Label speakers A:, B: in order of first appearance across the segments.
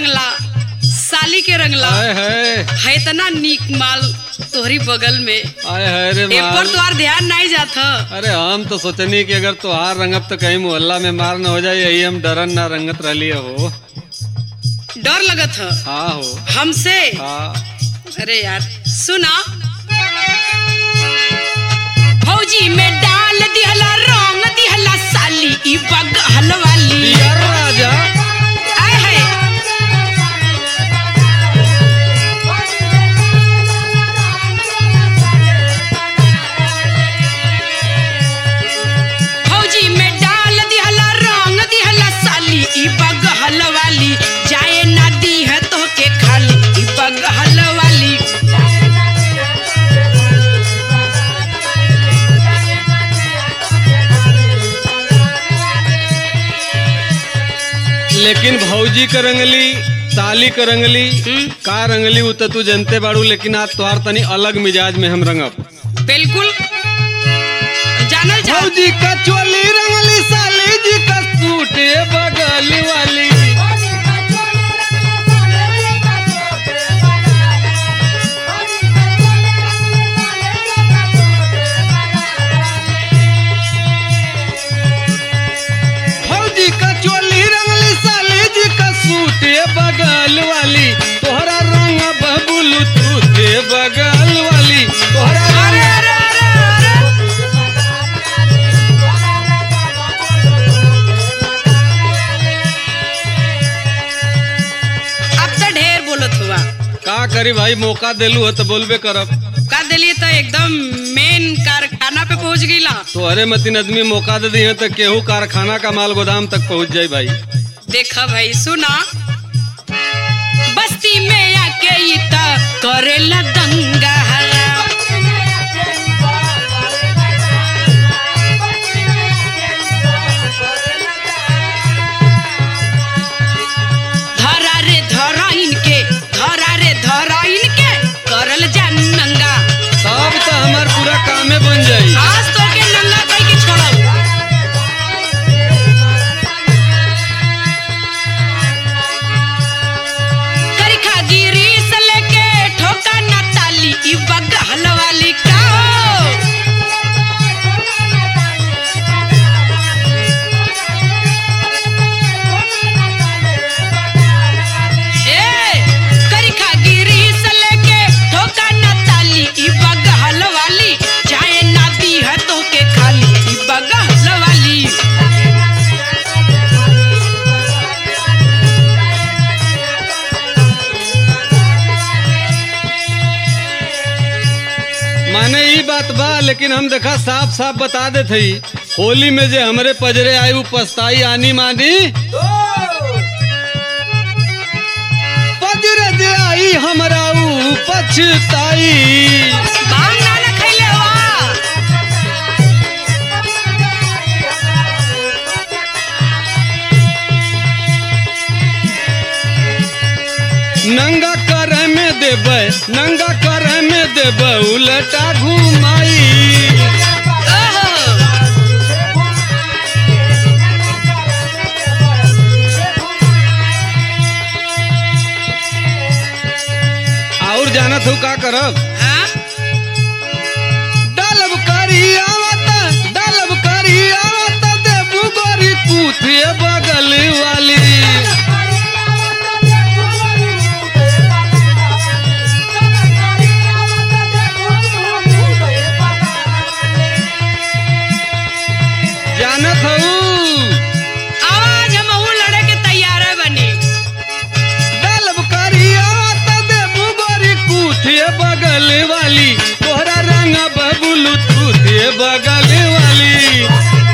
A: रंगला, साली के रंगला, है इतना नीक माल तोहरी बगल में। पर तुहार ध्यान नहीं जाता।
B: अरे हम तो सोचनी कि अगर तुहार रंगब तो कहीं मोहल्ला में मार न हो जाए, यही हम डरन ना रंगत रही हो।
A: डर लगत है?
B: हाँ हो
A: हमसे?
B: हाँ।
A: अरे यार सुना, फौजी में डाल दिहला रंग दिहला साली ई बगल वाली।
B: यार राजा
A: आए है फौजी में डाल दिहला रंग दिहला साली ई बगल वाली। जाए ना दी है तो के खाली ई बगल वाली।
B: लेकिन भौजी का रंगली, साली का रंगली, का रंगली उ तो तू जनते बाड़ू, लेकिन आज तुहार तनी अलग मिजाज में हम रंगब।
A: बिल्कुल जानल जा।
B: भौजी का चोली रंगली, साली जी का सूट बगल वाली। भौजी का चोली रंगली, साली जी का सूट बगल वाली। तोहरा रंग बबुल तू थे बगल वाली। तोहरा
A: अरे अरे अरे अब तो ढेर बोलत हुआ।
B: का करी भाई, मौका देलू है तो बोलबे करब।
A: का दिली तो एकदम मेन कारखाना पे पहुंच गईला।
B: तो अरे मतीन आदमी मौका दे दिए तो केहू कारखाना का माल गोदाम तक पहुंच जाए भाई।
A: देखा भाई सुना, बस्ती में आके ई त करेला दंगा। धरा रे धरा इनके, धरा रे धरा इनके करल जा नंगा।
B: तब तो हमार पूरा कामे बन जाई।
A: आज तो के नंगा कई के छोड़ब। करिखा गिरी से लेके ठोका ना ताली ई बगल वाली का हो। ए करिखा गिरी से लेके ठोका ना ताली ई बगल वाली। चाहे ना दी है तो के खाली ई बगल वाली।
B: माने ई बात बा, लेकिन हम देखा साफ साफ बता दे थी, होली में जे हमरे पजरे आई उ पछताई आनी मानी। पजरे जे आई हमरा उ पछताई।
A: भांग ना ना खइले हुआ।
B: नंगा करे में देबे, नंगा करे में देबे उलटा घुमाई।
A: ओहो
B: और जानत हूँ का करब,
A: हाँ?
B: डालब करी आवता, डालब करी आवता देबू गोरी पूथे बगल वाली। जानत हूँ
A: आवाज हमहू लड़े के तैयार है बनी।
B: डालब करी आवता देबू गोरी पूथे बगल वाली। तोहरा रंग बबुल तूथे बगल वाली।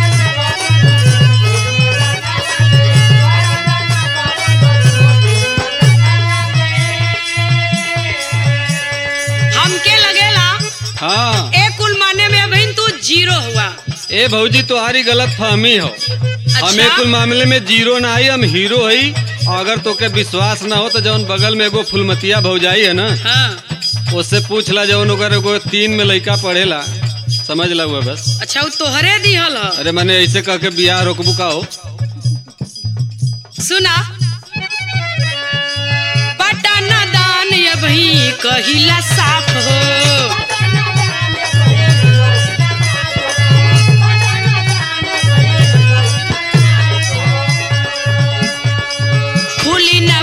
A: हमके लगेला
B: हाँ
A: एक कुल माने में अभी तू जीरो हुआ।
B: ए भौजी तुम्हारी गलत फहमी हो। हम एक कुल मामले में जीरो ना आई, हम हीरो हई। अगर तोके विश्वास ना हो तो जौन बगल में एगो फुलमतिया भौजाई है ना,
A: हाँ।
B: उससे पूछ ला, जौन अगर एगो 3 में लड़का पढ़ेला, समझ ला हुआ बस।
A: अच्छा वो तोहरे दिहल ह।
B: अरे मैंने ऐसे कह के बियाह रोकबू का हो।
A: सुना, जान अबही कहिला साफ हो। खुली न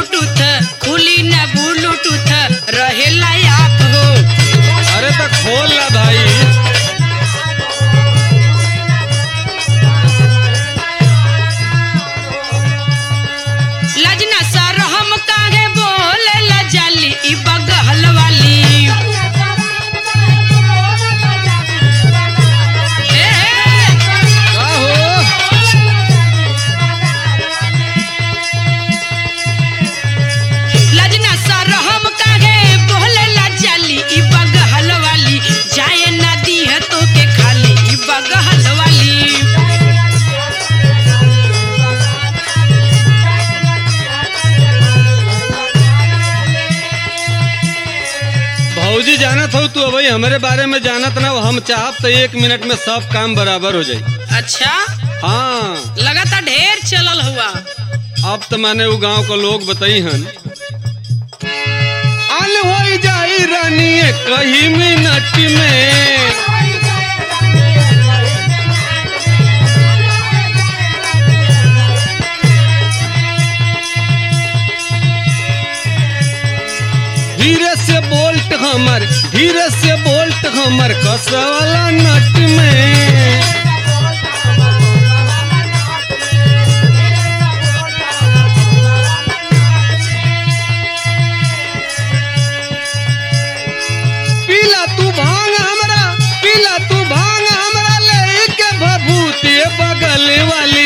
A: ब्लूटूथ रहेला आप हो।
B: अरे तो खोल ला भाई।
A: लजना सर हम काहे बोले ला जाली ई बगल वाली। लजना सर हम काहे बोले ला जाली ई बगल वाली। जाए ना दी है तो के खाली ई बगल वाली।
B: भौजी जानत हो तू अबही हमारे बारे में जानत ना हो। हम चाहब तो 1 मिनट में सब काम बराबर हो जाई।
A: अच्छा
B: हाँ
A: लगातार ढेर चलल हुआ।
B: अब तो माने वो गांव को लोग बताई हन अल हो जाई रानी कहीं मिनट में। धीरे से बोल्ट हमर कसवाला नट में। पीला तू भांग हमरा ले के भभूति बगल वाली।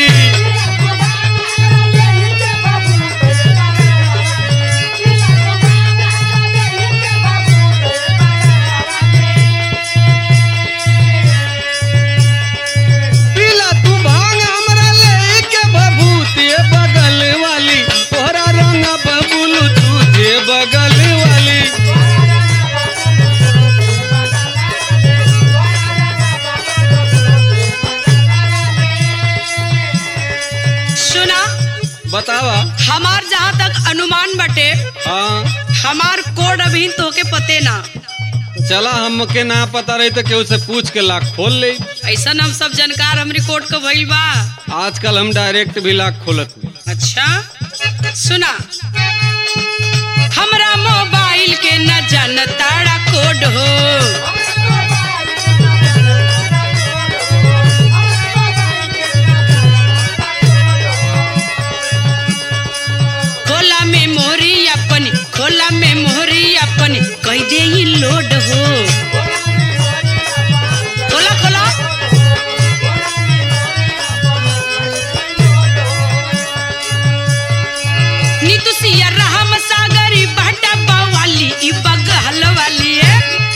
B: बतावा।
A: हमार जहाँ तक अनुमान बटे
B: हाँ
A: हमार कोड अभी तो के पते ना।
B: चला हमके ना पता रही तो केहू से पूछ के लाख खोल ले।
A: ऐसा हम सब जानकार हमरी कोड का भइल बा।
B: आजकल हम डायरेक्ट भी लाख खोलत।
A: अच्छा सुना हमरा मोबाइल के न जानताड़ा कोड हो। खोला मेमोरी अपनी कह दे ही लोड हो। खोला खोला नीतू सिया राम सागरी बाटा बावाली ई बगल वाली है।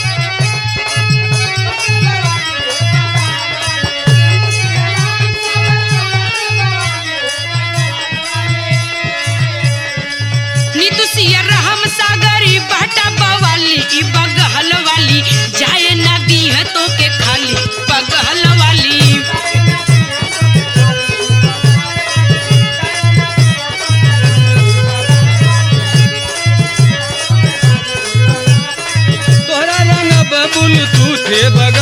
A: नीतू सिया राम सागरी बाटा बावाली ई बगल वाली। जाए ना दी है तो के खाली बगल वाली।
B: तोहरा रंग बबुल तू थे बगल